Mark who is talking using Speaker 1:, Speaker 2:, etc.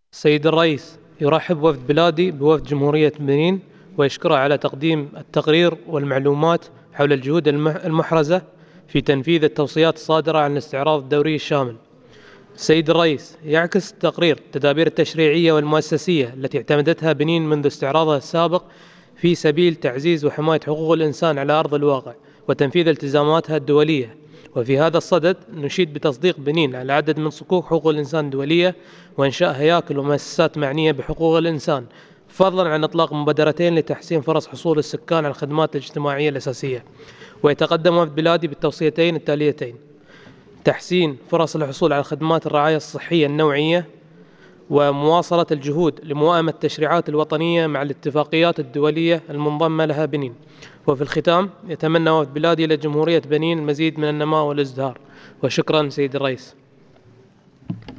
Speaker 1: سيد الرئيس، يرحب وفد بلادي بوفد جمهورية بنين ويشكره على تقديم التقرير والمعلومات حول الجهود المحرزة في تنفيذ التوصيات الصادرة عن الاستعراض الدوري الشامل. سيد الرئيس، يعكس التقرير التدابير التشريعية والمؤسسية التي اعتمدتها بنين منذ استعراضها السابق في سبيل تعزيز وحماية حقوق الإنسان على أرض الواقع وتنفيذ التزاماتها الدولية. وفي هذا الصدد نشيد بتصديق بنين على عدد من صكوك حقوق الإنسان الدولية وإنشاء هياكل ومؤسسات معنية بحقوق الإنسان، فضلا عن إطلاق مبادرتين لتحسين فرص حصول السكان على الخدمات الاجتماعية الأساسية. ويتقدم وفد بلادي بالتوصيتين التاليتين: تحسين فرص الحصول على خدمات الرعاية الصحية النوعية، ومواصلة الجهود لموائمة التشريعات الوطنية مع الاتفاقيات الدولية المنضمة لها بنين. وفي الختام، يتمنى وفد بلادي لجمهورية بنين المزيد من النماء والازدهار. وشكرا سيد الرئيس.